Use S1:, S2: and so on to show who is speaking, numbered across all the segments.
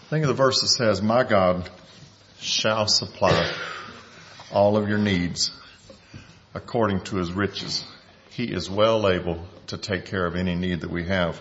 S1: Think of the verse that says, "My God shall supply all of your needs according to his riches." He is well able to take care of any need that we have.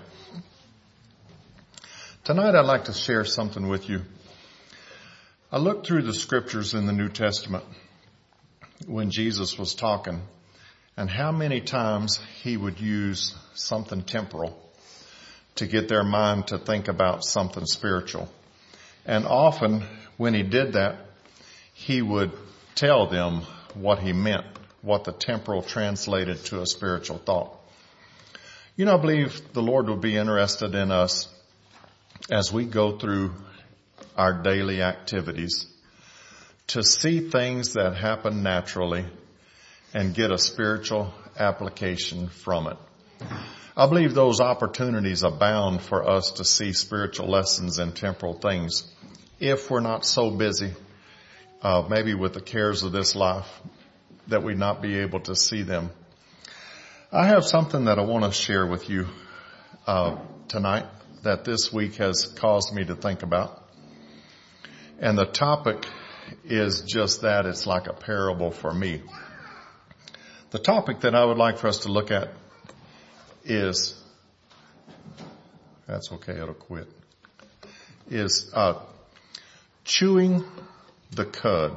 S1: Tonight I'd like to share something with you. I looked through the scriptures in the New Testament when Jesus was talking, and how many times he would use something temporal to get their mind to think about something spiritual. And often when he did that, he would tell them what he meant, what the temporal translated to a spiritual thought. You know, I believe the Lord will be interested in us as we go through our daily activities to see things that happen naturally and get a spiritual application from it. I believe those opportunities abound for us to see spiritual lessons in temporal things if we're not so busy, maybe with the cares of this life, that we not be able to see them. I have something that I want to share with you tonight that this week has caused me to think about. And the topic is just that. It's like a parable for me. The topic that I would like for us to look at is, that's okay, it'll quit, is chewing the cud.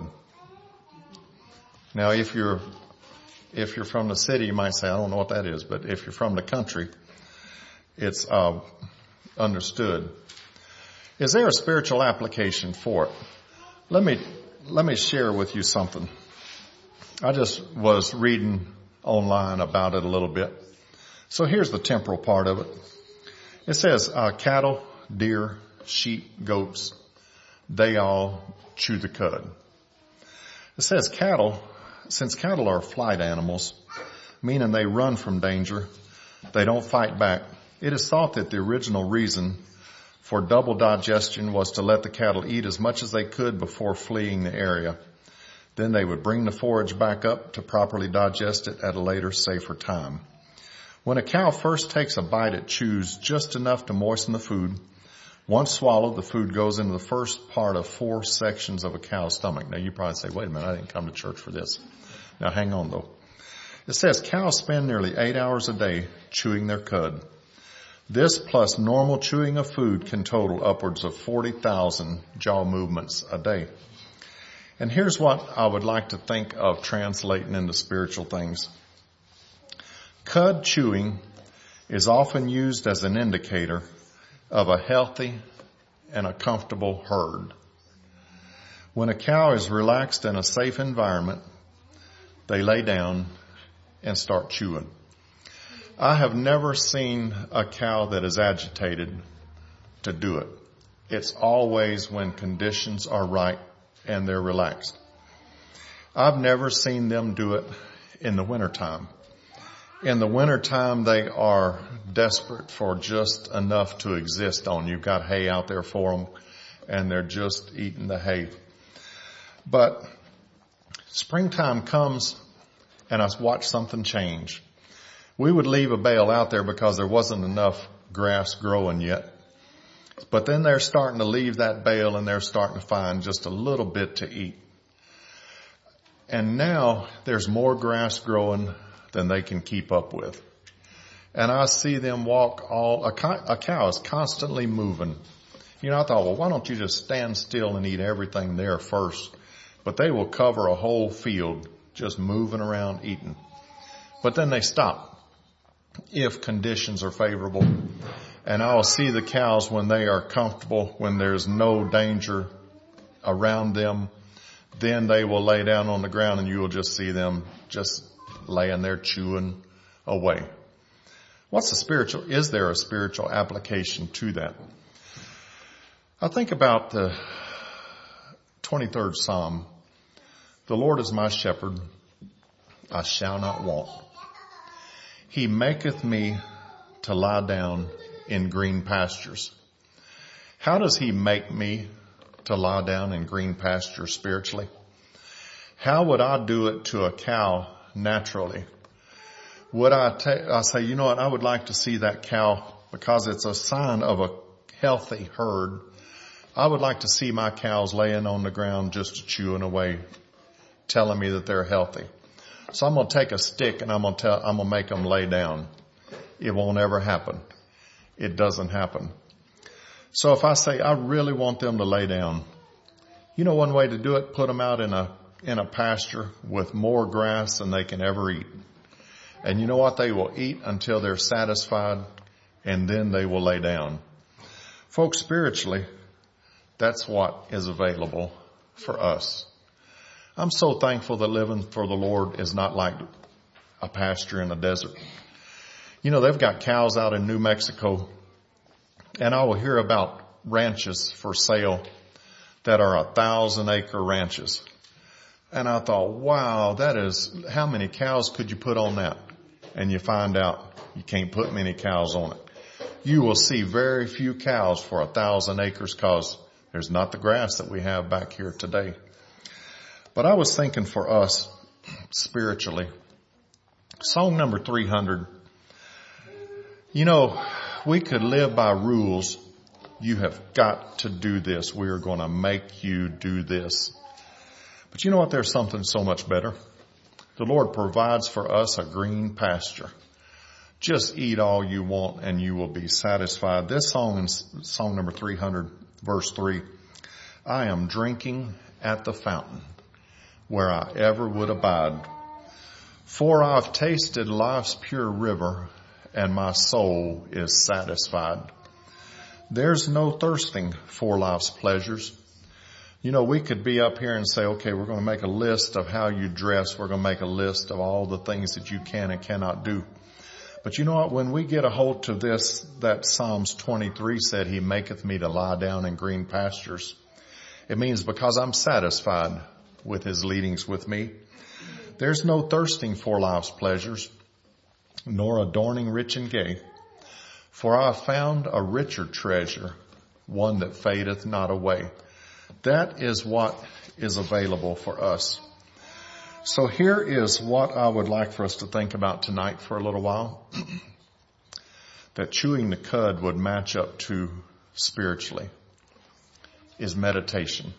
S1: Now, if you're from the city, you might say, I don't know what that is. But if you're from the country, it's understood. Is there a spiritual application for it? Let me share with you something. I just was reading online about it a little bit. So here's the temporal part of it. It says cattle, deer, sheep, goats, they all chew the cud. It says cattle, since cattle are flight animals, meaning they run from danger, they don't fight back. It is thought that the original reason for double digestion was to let the cattle eat as much as they could before fleeing the area. Then they would bring the forage back up to properly digest it at a later, safer time. When a cow first takes a bite, it chews just enough to moisten the food. Once swallowed, the food goes into the first part of 4 sections of a cow's stomach. Now, you probably say, wait a minute, I didn't come to church for this. Now, hang on, though. It says cows spend nearly 8 hours a day chewing their cud. This plus normal chewing of food can total upwards of 40,000 jaw movements a day. And here's what I would like to think of translating into spiritual things. Cud chewing is often used as an indicator of a healthy and a comfortable herd. When a cow is relaxed in a safe environment, they lay down and start chewing. I have never seen a cow that is agitated to do it. It's always when conditions are right and they're relaxed. I've never seen them do it in the wintertime. In the wintertime, they are desperate for just enough to exist on. You've got hay out there for them, and they're just eating the hay. But springtime comes, and I watch something change. We would leave a bale out there because there wasn't enough grass growing yet. But then they're starting to leave that bale, and they're starting to find just a little bit to eat. And now there's more grass growing than they can keep up with. And I see them walk a cow is constantly moving. You know, I thought, well, why don't you just stand still and eat everything there first? But they will cover a whole field just moving around eating. But then they stop if conditions are favorable. And I'll see the cows when they are comfortable, when there's no danger around them, then they will lay down on the ground and you will just see them just laying there chewing away. Is there a spiritual application to that? I think about the 23rd Psalm. The Lord is my shepherd, I shall not want. He maketh me to lie down in green pastures. How does he make me to lie down in green pastures spiritually? How would I do it to a cow naturally? Would I say, you know what, I would like to see that cow, because it's a sign of a healthy herd. I would like to see my cows laying on the ground just chewing away, telling me that they're healthy. So I'm going to take a stick and I'm going to make them lay down. It won't ever happen. It doesn't happen. So if I say I really want them to lay down, you know one way to do it, put them out in a pasture with more grass than they can ever eat. And you know what? They will eat until they're satisfied, and then they will lay down. Folks, spiritually, that's what is available for us. I'm so thankful that living for the Lord is not like a pasture in the desert. You know, they've got cows out in New Mexico, and I will hear about ranches for sale that are 1,000-acre ranches. And I thought, wow, how many cows could you put on that? And you find out you can't put many cows on it. You will see very few cows for 1,000 acres because there's not the grass that we have back here today. But I was thinking for us spiritually, song number 300, you know, we could live by rules. You have got to do this. We are going to make you do this. But you know what? There's something so much better. The Lord provides for us a green pasture. Just eat all you want and you will be satisfied. This song is song number 300, verse 3. I am drinking at the fountain where I ever would abide. For I've tasted life's pure river and my soul is satisfied. There's no thirsting for life's pleasures. You know, we could be up here and say, okay, we're going to make a list of how you dress. We're going to make a list of all the things that you can and cannot do. But you know what? When we get a hold to this, that Psalms 23 said, he maketh me to lie down in green pastures. It means because I'm satisfied with his leadings with me. There's no thirsting for life's pleasures, nor adorning rich and gay. For I have found a richer treasure, one that fadeth not away. That is what is available for us. So here is what I would like for us to think about tonight for a little while. That chewing the cud would match up to spiritually is meditation.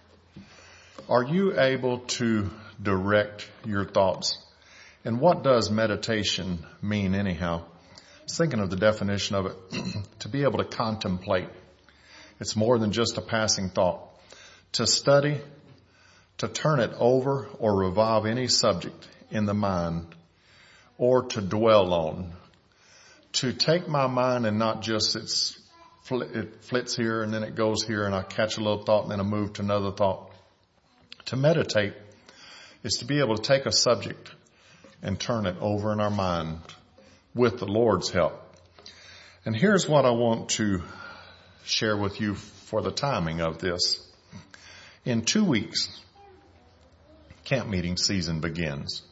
S1: Are you able to direct your thoughts? And what does meditation mean anyhow? I was thinking of the definition of it. To be able to contemplate. It's more than just a passing thought. To study, to turn it over or revolve any subject in the mind, or to dwell on. To take my mind and not just it flits here and then it goes here and I catch a little thought and then I move to another thought. To meditate is to be able to take a subject and turn it over in our mind with the Lord's help. And here's what I want to share with you for the timing of this. In 2 weeks, camp meeting season begins.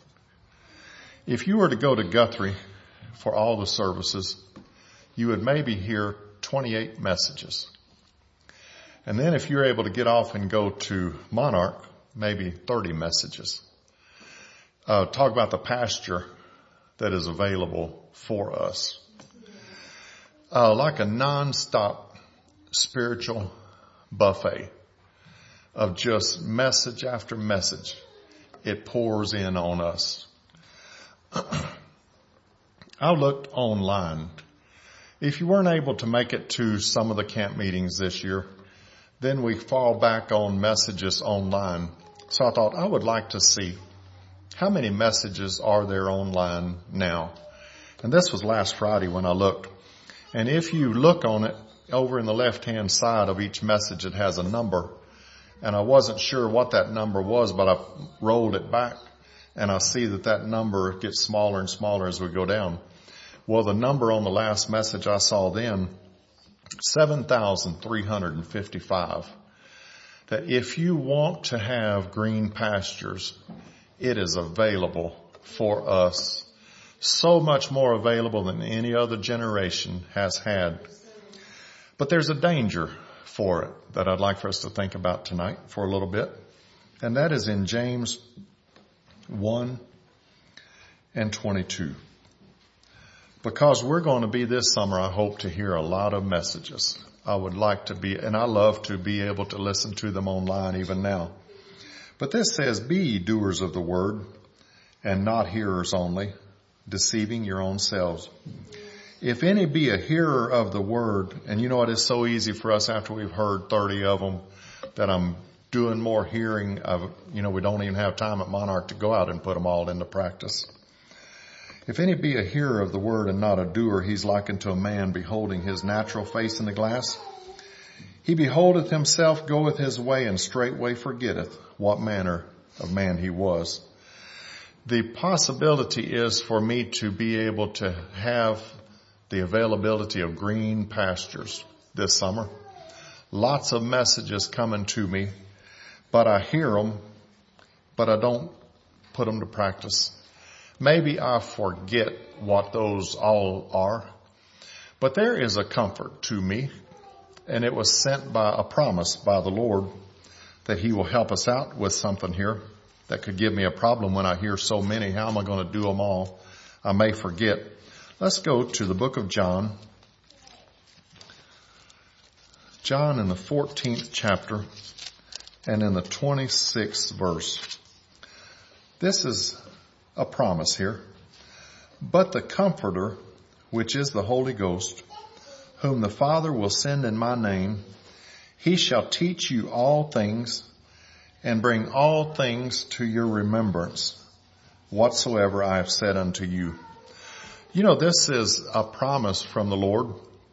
S1: If you were to go to Guthrie for all the services, you would maybe hear 28 messages. And then if you're able to get off and go to Monarch, maybe 30 messages. Talk about the pasture that is available for us. Like a non-stop spiritual buffet of just message after message. It pours in on us. I looked online. If you weren't able to make it to some of the camp meetings this year, then we fall back on messages online. So I thought I would like to see how many messages are there online now. And this was last Friday when I looked. And if you look on it, over in the left-hand side of each message, it has a number. And I wasn't sure what that number was, but I rolled it back and I see that number gets smaller and smaller as we go down. Well, the number on the last message I saw then, 7,355. That if you want to have green pastures, it is available for us. So much more available than any other generation has had. But there's a danger for it that I'd like for us to think about tonight for a little bit. And that is in James 1:22. Because we're going to be this summer, I hope, to hear a lot of messages I would like to be, and I love to be able to listen to them online even now. But this says, be ye doers of the word and not hearers only, deceiving your own selves. If any be a hearer of the word, and you know it is so easy for us after we've heard 30 of them that I'm doing more hearing of, we don't even have time at Monarch to go out and put them all into practice. If any be a hearer of the word and not a doer, he's likened to a man beholding his natural face in the glass. He beholdeth himself, goeth his way, and straightway forgetteth what manner of man he was. The possibility is for me to be able to have the availability of green pastures this summer. Lots of messages coming to me, but I hear them, but I don't put them to practice. Maybe I forget what those all are, but there is a comfort to me, and it was sent by a promise by the Lord that he will help us out with something here that could give me a problem when I hear so many. How am I going to do them all? I may forget. Let's go to the book of John. John in the 14th chapter and in the 26th verse. This is a promise here. But the Comforter, which is the Holy Ghost, whom the Father will send in my name, he shall teach you all things and bring all things to your remembrance, whatsoever I have said unto you. This is a promise from the Lord.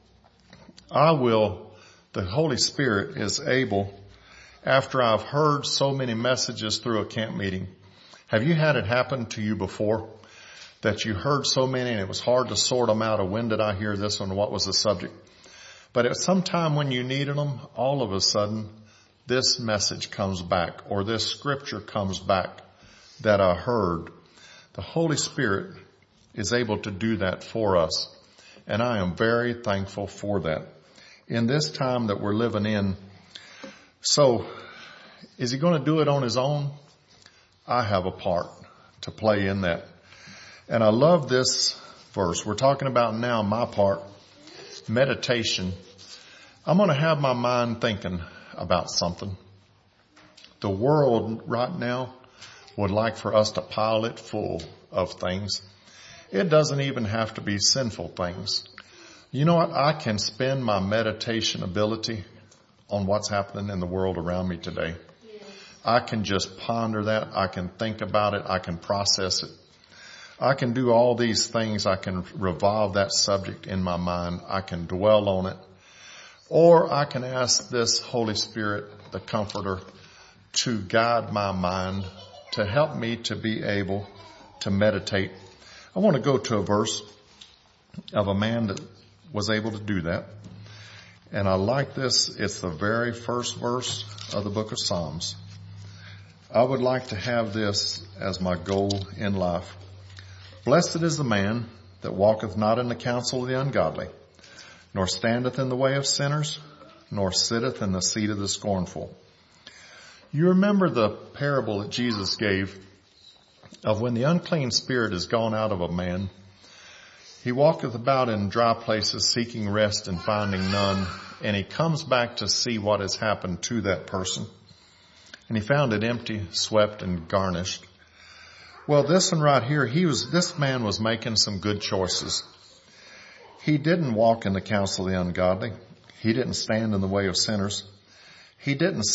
S1: The Holy Spirit is able, after I've heard so many messages through a camp meeting. Have you had it happen to you before that you heard so many and it was hard to sort them out of when did I hear this one, what was the subject? But at some time when you needed them, all of a sudden this message comes back or this scripture comes back that I heard. The Holy Spirit is able to do that for us. And I am very thankful for that in this time that we're living in. So is he going to do it on his own? I have a part to play in that. And I love this verse. We're talking about now my part, meditation. I'm going to have my mind thinking about something. The world right now would like for us to pile it full of things. It doesn't even have to be sinful things. You know what? I can spend my meditation ability on what's happening in the world around me today. I can just ponder that. I can think about it. I can process it. I can do all these things. I can revolve that subject in my mind. I can dwell on it. Or I can ask this Holy Spirit, the Comforter, to guide my mind, to help me to be able to meditate. I want to go to a verse of a man that was able to do that. And I like this. It's the very first verse of the book of Psalms. I would like to have this as my goal in life. Blessed is the man that walketh not in the counsel of the ungodly, nor standeth in the way of sinners, nor sitteth in the seat of the scornful. You remember the parable that Jesus gave of when the unclean spirit is gone out of a man. He walketh about in dry places seeking rest and finding none, and he comes back to see what has happened to that person. And he found it empty, swept, and garnished. Well, this one right here, this man was making some good choices. He didn't walk in the counsel of the ungodly. He didn't stand in the way of sinners. He did not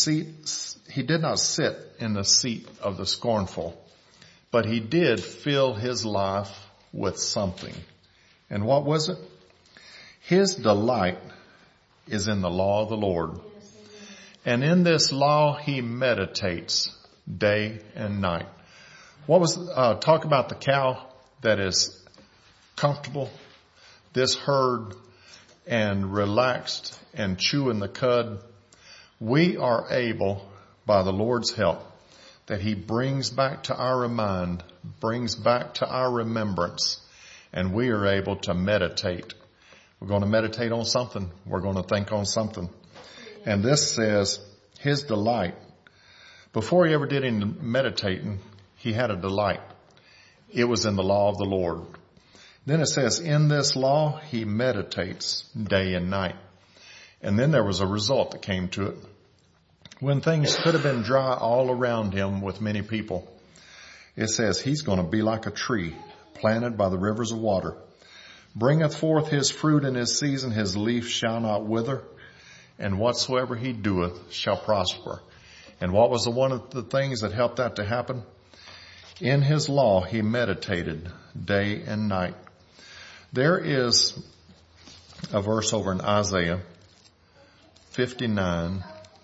S1: sit in the seat of the scornful, but he did fill his life with something. And what was it? His delight is in the law of the Lord. And in this law, he meditates day and night. Talk about the cow that is comfortable, this herd, and relaxed and chewing the cud. We are able, by the Lord's help, that he brings back to our mind, brings back to our remembrance, and we are able to meditate. We're going to meditate on something. We're going to think on something. And this says his delight. Before he ever did any meditating, he had a delight. It was in the law of the Lord. Then it says, in this law, he meditates day and night. And then there was a result that came to it. When things could have been dry all around him with many people, it says he's going to be like a tree planted by the rivers of water, bringeth forth his fruit in his season, his leaf shall not wither, and whatsoever he doeth shall prosper. And what was one of the things that helped that to happen? In his law he meditated day and night. There is a verse over in Isaiah 59.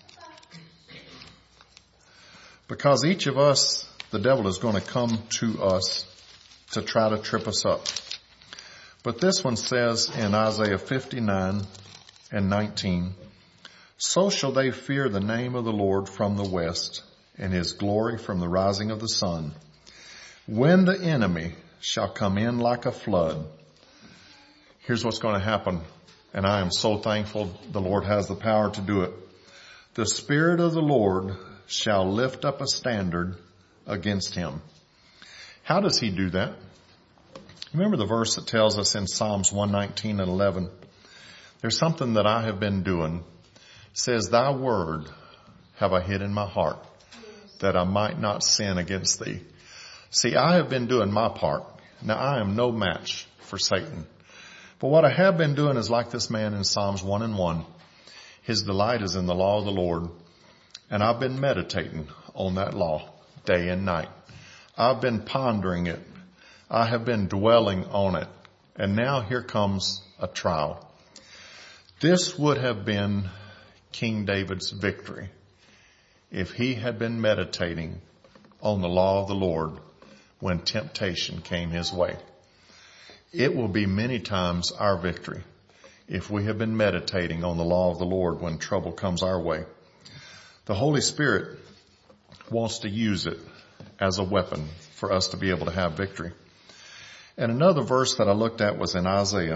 S1: Because each of us, the devil is going to come to us to try to trip us up. But this one says in Isaiah 59 and 19, so shall they fear the name of the Lord from the west, and his glory from the rising of the sun. When the enemy shall come in like a flood. Here's what's going to happen, and I am so thankful the Lord has the power to do it. The Spirit of the Lord shall lift up a standard against him. How does he do that? Remember the verse that tells us in Psalms 119 and 11, there's something that I have been doing. It says, thy word have I hid in my heart, that I might not sin against thee. See, I have been doing my part. Now I am no match for Satan. But what I have been doing is like this man in Psalms 1 and 1. His delight is in the law of the Lord. And I've been meditating on that law day and night. I've been pondering it. I have been dwelling on it. And now here comes a trial. This would have been King David's victory if he had been meditating on the law of the Lord when temptation came his way. It will be many times our victory if we have been meditating on the law of the Lord when trouble comes our way. The Holy Spirit wants to use it as a weapon for us to be able to have victory. And another verse that I looked at was in Isaiah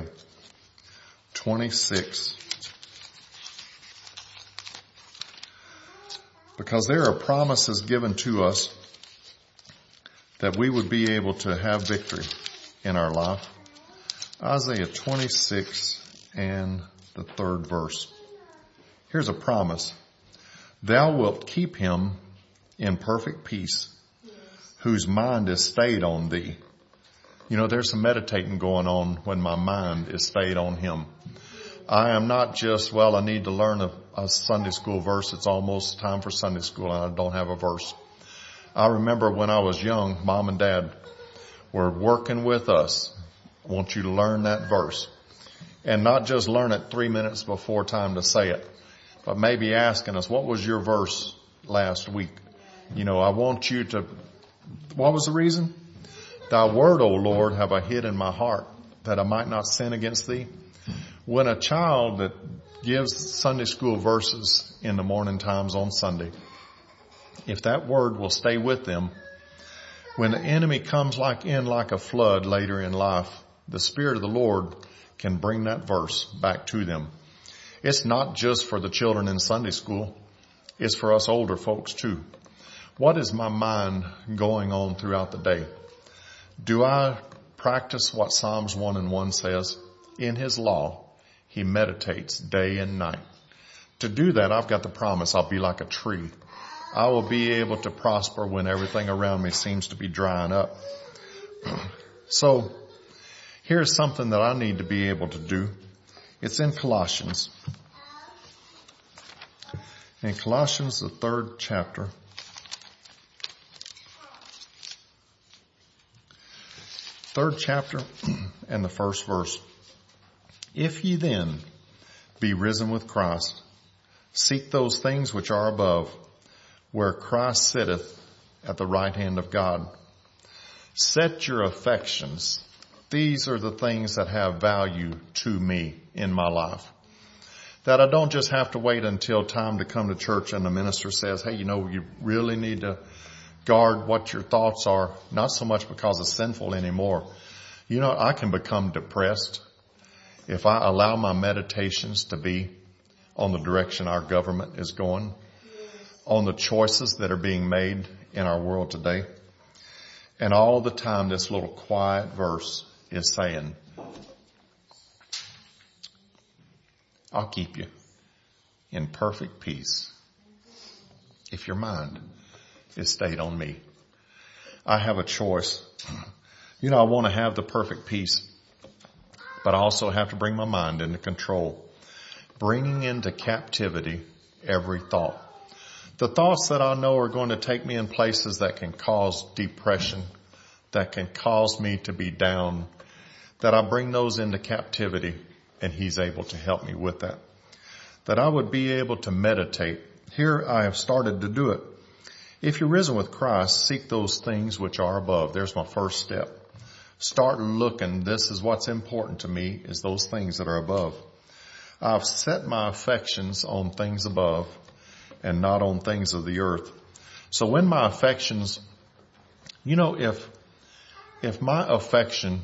S1: 26. Because there are promises given to us that we would be able to have victory in our life. Isaiah 26 and the 3rd verse. Here's a promise. Thou wilt keep him in perfect peace, whose mind is stayed on thee. You know, there's some meditating going on when my mind is stayed on him. I am not just, well, I need to learn a Sunday school verse. It's almost time for Sunday school and I don't have a verse. I remember when I was young, Mom and Dad were working with us. I want you to learn that verse. And not just learn it 3 minutes before time to say it, but maybe asking us, what was your verse last week? You know, I want you to, what was the reason? Thy word, O Lord, have I hid in my heart, that I might not sin against thee. When a child that gives Sunday school verses in the morning times on Sunday, if that word will stay with them, when the enemy comes like a flood later in life, the Spirit of the Lord can bring that verse back to them. It's not just for the children in Sunday school. It's for us older folks too. What is my mind going on throughout the day? Do I practice what Psalms 1 and 1 says? In his law, he meditates day and night. To do that, I've got the promise I'll be like a tree. I will be able to prosper when everything around me seems to be drying up. So, here's something that I need to be able to do. It's in Colossians. In Colossians, the 3rd chapter. 3rd chapter and the 1st verse. If ye then be risen with Christ, seek those things which are above, where Christ sitteth at the right hand of God. Set your affections. These are the things that have value to me in my life. That I don't just have to wait until time to come to church and the minister says, hey, you know, you really need to guard what your thoughts are. Not so much because it's sinful anymore. You know, I can become depressed if I allow my meditations to be on the direction our government is going, on the choices that are being made in our world today. And all the time this little quiet verse is saying, I'll keep you. in perfect peace if your mind is stayed on me. I have a choice. You know, I want to have the perfect peace, but I also have to bring my mind into control, bringing into captivity every thought. The thoughts that I know are going to take me in places that can cause depression, that can cause me to be down, that I bring those into captivity, and He's able to help me with that. That I would be able to meditate. Here I have started to do it. If you're risen with Christ, seek those things which are above. There's my first step. Start looking. This is what's important to me, is those things that are above. I've set my affections on things above and not on things of the earth. So when my affections, you know, if my affection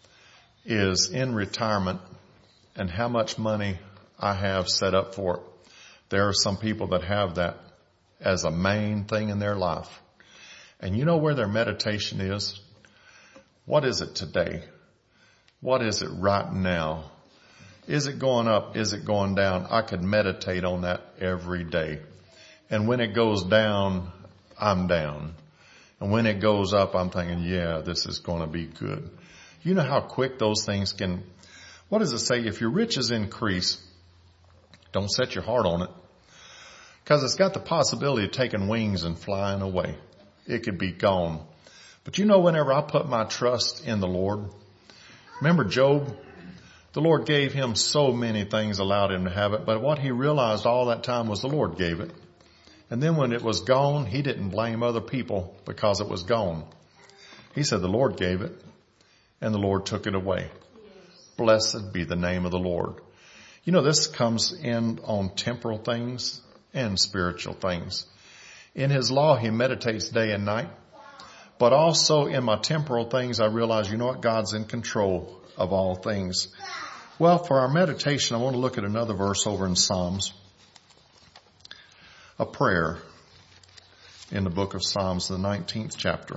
S1: is in retirement and how much money I have set up for it, there are some people that have that as a main thing in their life. And you know where their meditation is? What is it today? What is it right now? Is it going up? Is it going down? I could meditate on that every day. And when it goes down, I'm down. And when it goes up, I'm thinking, yeah, this is going to be good. You know how quick those things can, what does it say? If your riches increase, don't set your heart on it. Because it's got the possibility of taking wings and flying away. It could be gone. But you know, whenever I put my trust in the Lord, remember Job? The Lord gave him so many things, allowed him to have it. But what he realized all that time was the Lord gave it. And then when it was gone, he didn't blame other people because it was gone. He said the Lord gave it and the Lord took it away. Blessed be the name of the Lord. You know, this comes in on temporal things and spiritual things. In His law, he meditates day and night. But also in my temporal things, I realize, you know what? God's in control of all things. Well, for our meditation, I want to look at another verse over in Psalms. A prayer in the book of Psalms, the 19th chapter.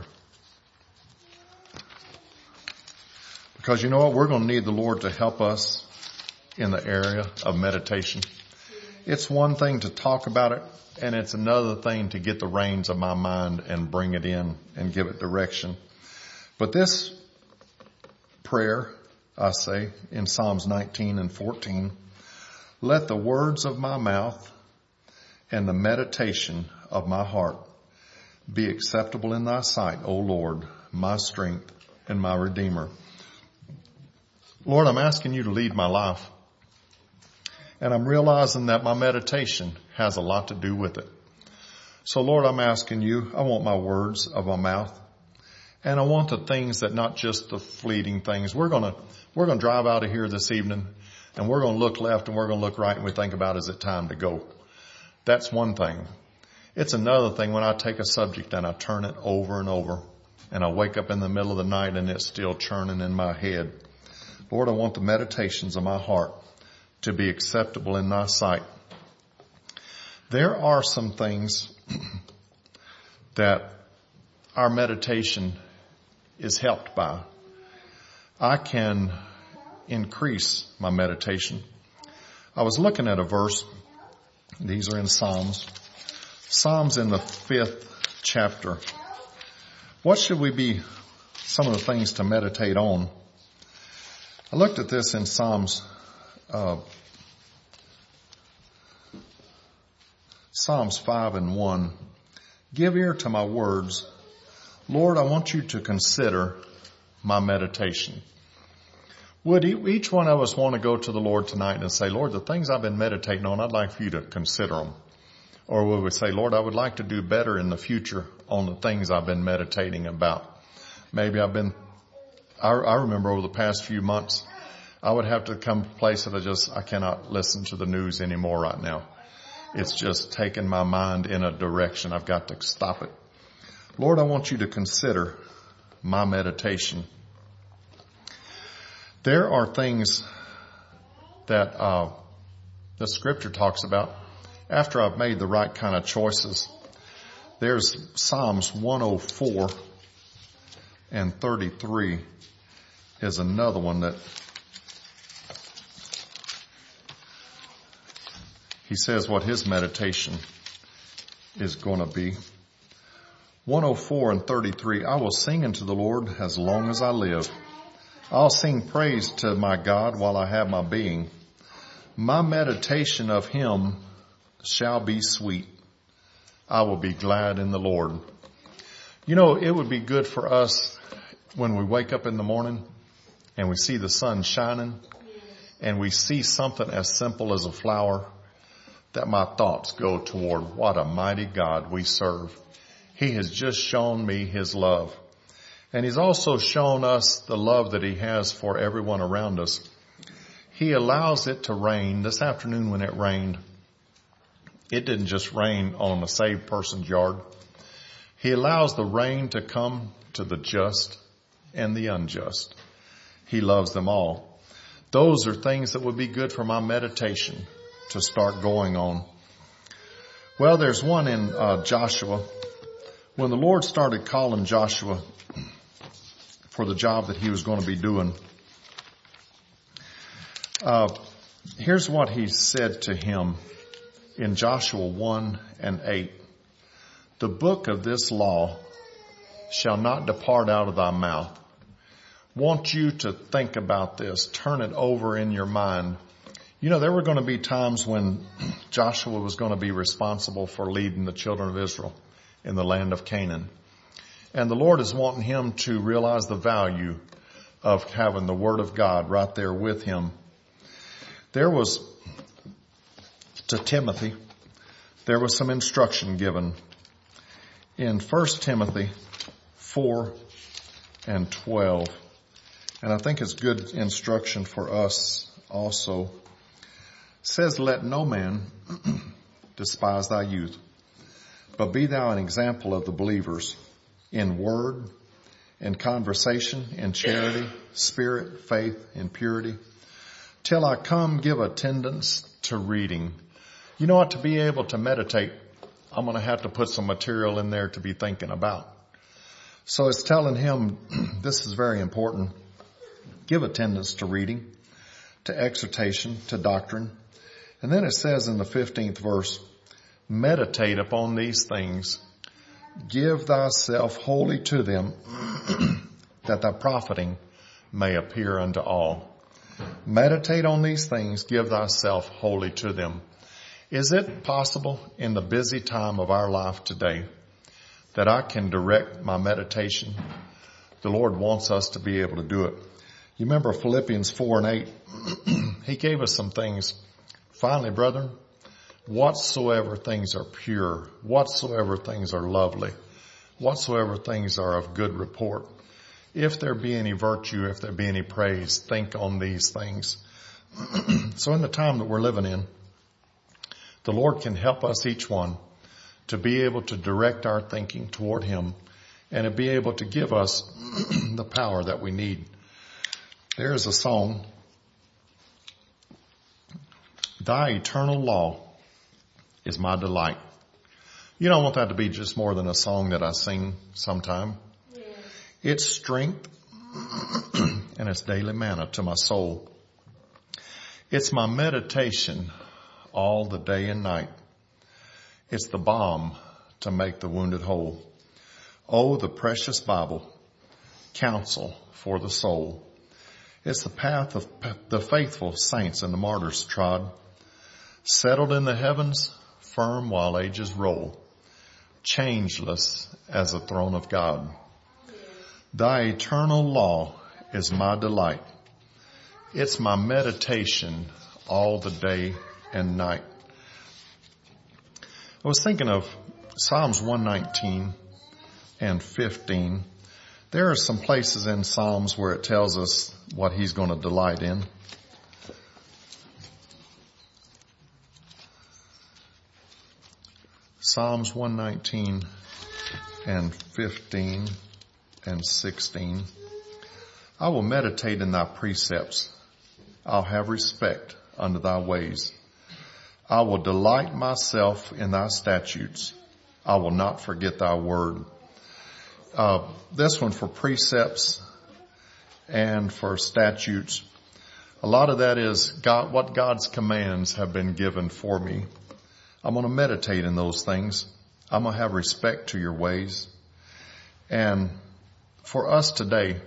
S1: Because you know what? We're going to need the Lord to help us in the area of meditation. It's one thing to talk about it, and it's another thing to get the reins of my mind and bring it in and give it direction. But this prayer, I say, in Psalms 19 and 14, let the words of my mouth and the meditation of my heart be acceptable in thy sight, O Lord, my strength and my Redeemer. Lord, I'm asking you to lead my life. And I'm realizing that my meditation has a lot to do with it. So Lord, I'm asking you, I want my words of my mouth. And I want the things that not just the fleeting things. We're going to drive out of here this evening and we're going to look left and we're going to look right and we think about, is it time to go? That's one thing. It's another thing when I take a subject and I turn it over and over and I wake up in the middle of the night and it's still churning in my head. Lord, I want the meditations of my heart to be acceptable in thy sight. There are some things that our meditation is helped by. I can increase my meditation. I was looking at a verse. These are in Psalms. Psalms in the 5th chapter. What should we be, some of the things to meditate on? I looked at this in Psalms 5 and 1. Give ear to my words. Lord, I want you to consider my meditation. Would each one of us want to go to the Lord tonight and say, Lord, the things I've been meditating on, I'd like for you to consider them. Or would we say, Lord, I would like to do better in the future on the things I've been meditating about. Maybe I remember over the past few months, I would have to come to a place that I cannot listen to the news anymore right now. It's just taken my mind in a direction. I've got to stop it. Lord, I want you to consider my meditation. There are things that the scripture talks about after I've made the right kind of choices. There's Psalms 104 and 33 is another one that he says what his meditation is going to be. 104 and 33, I will sing unto the Lord as long as I live. I'll sing praise to my God while I have my being. My meditation of him shall be sweet. I will be glad in the Lord. You know, it would be good for us when we wake up in the morning and we see the sun shining and we see something as simple as a flower, that my thoughts go toward what a mighty God we serve. He has just shown me his love. And he's also shown us the love that he has for everyone around us. He allows it to rain. This afternoon when it rained, it didn't just rain on a saved person's yard. He allows the rain to come to the just and the unjust. He loves them all. Those are things that would be good for my meditation to start going on. Well, there's one in Joshua. When the Lord started calling Joshua for the job that he was going to be doing, here's what he said to him in Joshua 1 and 8. The book of this law shall not depart out of thy mouth. Want you to think about this. Turn it over in your mind. You know, there were going to be times when Joshua was going to be responsible for leading the children of Israel in the land of Canaan. And the Lord is wanting him to realize the value of having the Word of God right there with him. There was, to Timothy, there was some instruction given in 1 Timothy 4 and 12. And I think it's good instruction for us also. It says, let no man despise thy youth, but be thou an example of the believers in word, in conversation, in charity, spirit, faith, in purity. Till I come, give attendance to reading. You know what? To be able to meditate, I'm going to have to put some material in there to be thinking about. So it's telling him this is very important. Give attendance to reading, to exhortation, to doctrine. And then it says in the 15th verse, meditate upon these things. Give thyself wholly to them, that thy profiting may appear unto all. Meditate on these things. Give thyself wholly to them. Is it possible in the busy time of our life today that I can direct my meditation? The Lord wants us to be able to do it. You remember Philippians 4 and 8? He gave us some things. Finally, brethren, whatsoever things are pure, whatsoever things are lovely, whatsoever things are of good report, if there be any virtue, if there be any praise, think on these things. So in the time that we're living in, the Lord can help us each one to be able to direct our thinking toward him and to be able to give us the power that we need. There's a song, Thy eternal law is my delight. You don't want that to be just more than a song that I sing sometime. Yeah. It's strength and it's daily manna to my soul. It's my meditation all the day and night. It's the balm to make the wounded whole. Oh, the precious Bible, counsel for the soul. It's the path of the faithful saints and the martyrs trod, settled in the heavens, firm while ages roll, changeless as the throne of God. Thy eternal law is my delight. It's my meditation all the day and night. I was thinking of Psalms 119 and 15. There are some places in Psalms where it tells us what he's going to delight in. Psalms 119 and 15 and 16. I will meditate in thy precepts. I'll have respect unto thy ways. I will delight myself in thy statutes. I will not forget thy word. This one for precepts and for statutes. A lot of that is God, what God's commands have been given for me. I'm going to meditate in those things. I'm going to have respect to your ways. And for us today,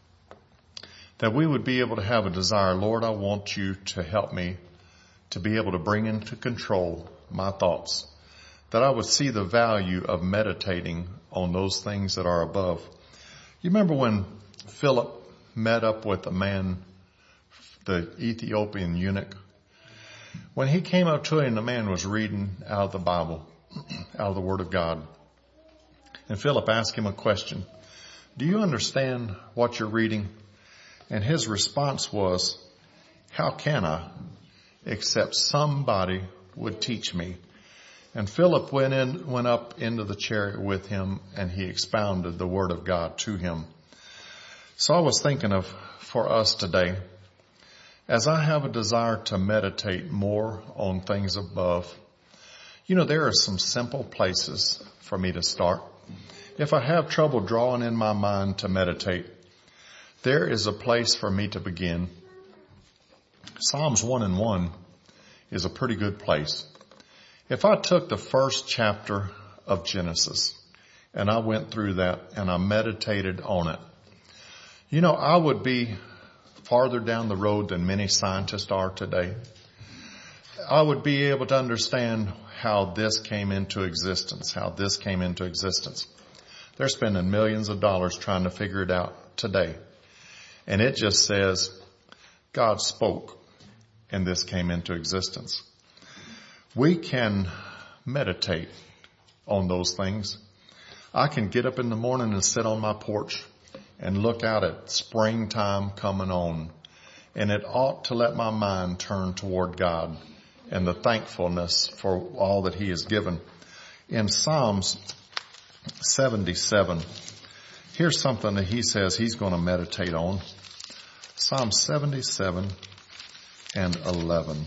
S1: that we would be able to have a desire, Lord, I want you to help me to be able to bring into control my thoughts, that I would see the value of meditating on those things that are above. You remember when Philip met up with a man, the Ethiopian eunuch? When he came up to him, the man was reading out of the Bible, out of the Word of God. And Philip asked him a question. Do you understand what you're reading? And his response was, how can I, except somebody would teach me? And Philip went up into the chariot with him, and he expounded the Word of God to him. So I was thinking of, for us today, as I have a desire to meditate more on things above, there are some simple places for me to start. If I have trouble drawing in my mind to meditate, there is a place for me to begin. Psalms 1:1 is a pretty good place. If I took the first chapter of Genesis and I went through that and I meditated on it, I would be farther down the road than many scientists are today. I would be able to understand how this came into existence, They're spending millions of dollars trying to figure it out today. And it just says, God spoke and this came into existence. We can meditate on those things. I can get up in the morning and sit on my porch and look out at springtime coming on. And it ought to let my mind turn toward God and the thankfulness for all that He has given. In Psalms 77, here's something that he says he's going to meditate on. Psalm 77 and 11.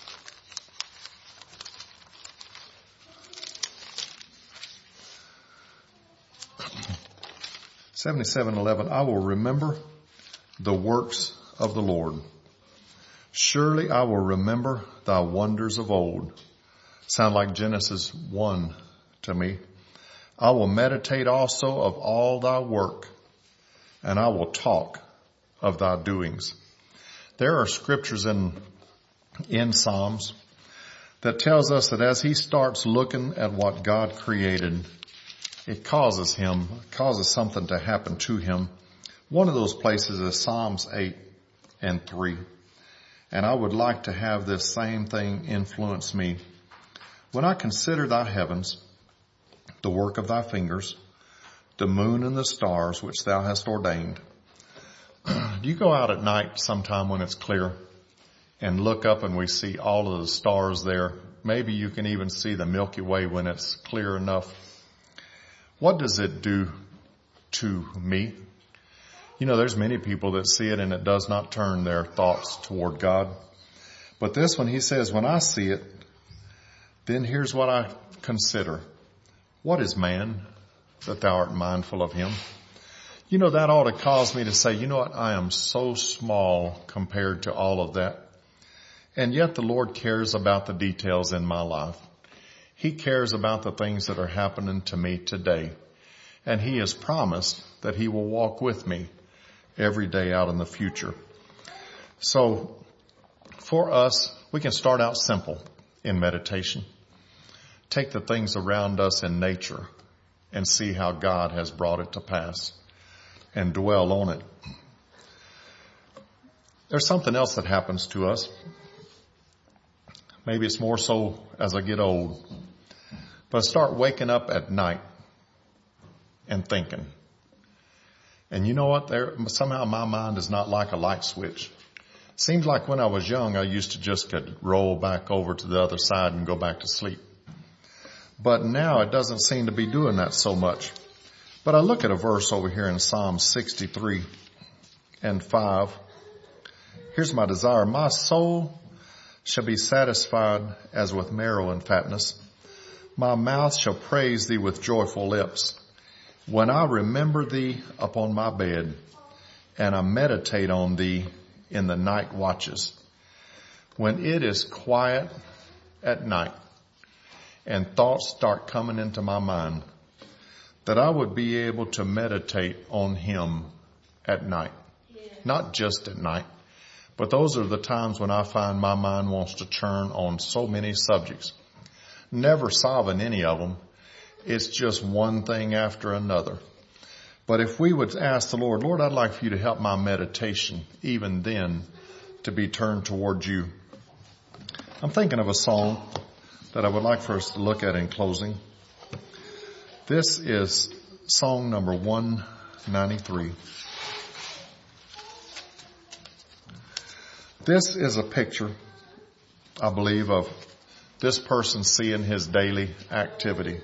S1: I will remember the works of the Lord. Surely I will remember thy wonders of old. Sound like Genesis 1 to me. I will meditate also of all thy work, and I will talk of thy doings. There are scriptures in Psalms that tells us that as he starts looking at what God created, it causes something to happen to him. One of those places is Psalms 8 and 3. And I would like to have this same thing influence me. When I consider thy heavens, the work of thy fingers, the moon and the stars which thou hast ordained. Do you go out at night sometime when it's clear and look up and we see all of the stars there? Maybe you can even see the Milky Way when it's clear enough. What does it do to me? There's many people that see it and it does not turn their thoughts toward God. But this one, he says, when I see it, then here's what I consider. What is man that thou art mindful of him? That ought to cause me to say, I am so small compared to all of that. And yet the Lord cares about the details in my life. He cares about the things that are happening to me today. And He has promised that He will walk with me every day out in the future. So for us, we can start out simple in meditation. Take the things around us in nature and see how God has brought it to pass and dwell on it. There's something else that happens to us. Maybe it's more so as I get old. But I start waking up at night and thinking. And you know what? Somehow my mind is not like a light switch. Seems like when I was young, I used to just could roll back over to the other side and go back to sleep. But now it doesn't seem to be doing that so much. But I look at a verse over here in Psalm 63 and 5. Here's my desire. My soul shall be satisfied as with marrow and fatness. My mouth shall praise thee with joyful lips. When I remember thee upon my bed, and I meditate on thee in the night watches, when it is quiet at night and thoughts start coming into my mind, that I would be able to meditate on him at night. Not just at night, but those are the times when I find my mind wants to churn on so many subjects. Never solving any of them. It's just one thing after another. But if we would ask the Lord, Lord, I'd like for you to help my meditation, even then, to be turned towards you. I'm thinking of a song that I would like for us to look at in closing. This is song number 193. This is a picture, I believe, of this person seeing his daily activity.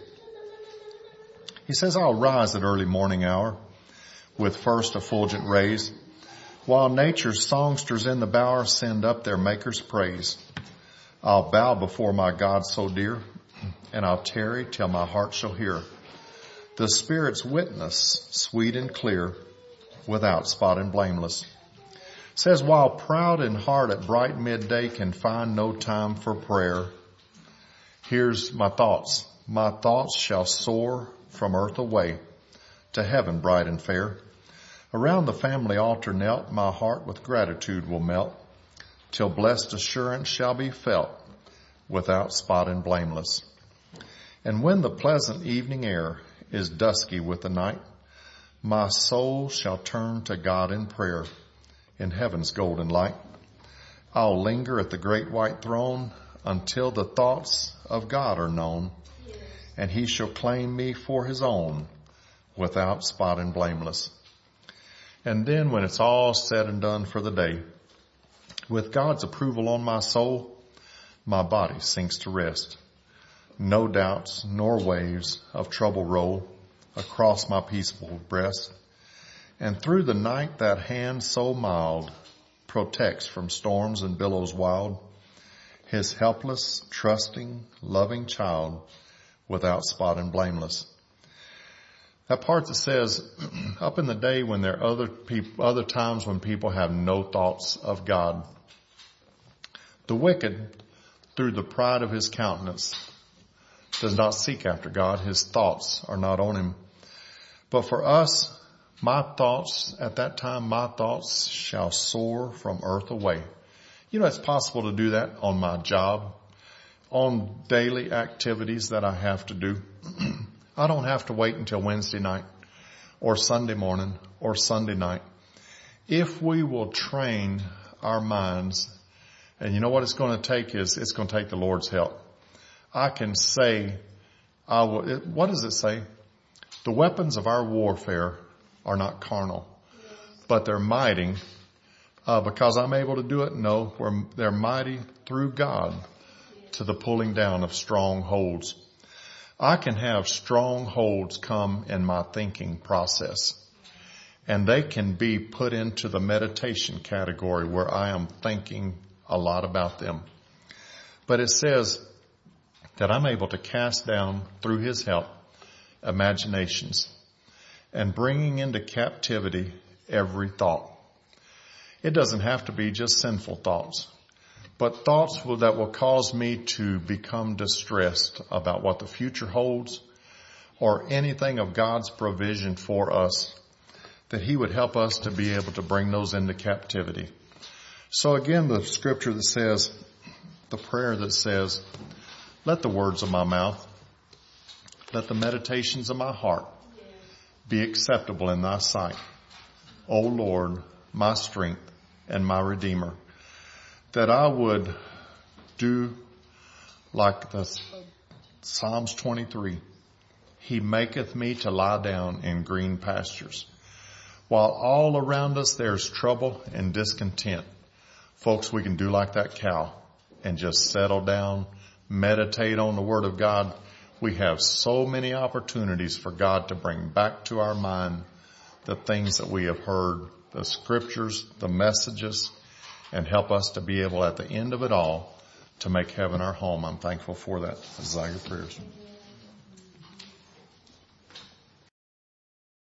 S1: He says, I'll rise at early morning hour with first effulgent rays, while nature's songsters in the bower send up their maker's praise. I'll bow before my God so dear, and I'll tarry till my heart shall hear the Spirit's witness, sweet and clear, without spot and blameless. Says, while proud in heart at bright midday can find no time for prayer, here's my thoughts. My thoughts shall soar from earth away to heaven bright and fair. Around the family altar knelt, my heart with gratitude will melt, till blessed assurance shall be felt, without spot and blameless. And when the pleasant evening air is dusky with the night, my soul shall turn to God in prayer in heaven's golden light. I'll linger at the great white throne until the thoughts of God are known, and he shall claim me for his own, without spot and blameless. And then when it's all said and done for the day, with God's approval on my soul, my body sinks to rest. No doubts nor waves of trouble roll across my peaceful breast. And through the night that hand so mild protects from storms and billows wild, his helpless, trusting, loving child, without spot and blameless. That part that says, up in the day when there are other times when people have no thoughts of God, the wicked, through the pride of his countenance, does not seek after God. His thoughts are not on him. But for us, my thoughts at that time, my thoughts shall soar from earth away. You know, it's possible to do that on my job, on daily activities that I have to do. I don't have to wait until Wednesday night or Sunday morning or Sunday night. If we will train our minds, and you know what it's going to take is, it's going to take the Lord's help. I can say, what does it say? The weapons of our warfare are not carnal, but they're mighty, because I'm able to do it. No, they're mighty through God to the pulling down of strongholds. I can have strongholds come in my thinking process, and they can be put into the meditation category where I am thinking a lot about them. But it says that I'm able to cast down through his help imaginations and bringing into captivity every thought. It doesn't have to be just sinful thoughts, but thoughts that will cause me to become distressed about what the future holds or anything of God's provision for us, that he would help us to be able to bring those into captivity. So again, the scripture that says, the prayer that says, let the words of my mouth, let the meditations of my heart be acceptable in thy sight, O Lord, my strength and my Redeemer. That I would do like the Psalms 23. He maketh me to lie down in green pastures. While all around us there's trouble and discontent, folks, we can do like that cow and just settle down, meditate on the Word of God. We have so many opportunities for God to bring back to our mind the things that we have heard, the scriptures, the messages, and help us to be able at the end of it all to make heaven our home. I'm thankful for that. Desire your prayers.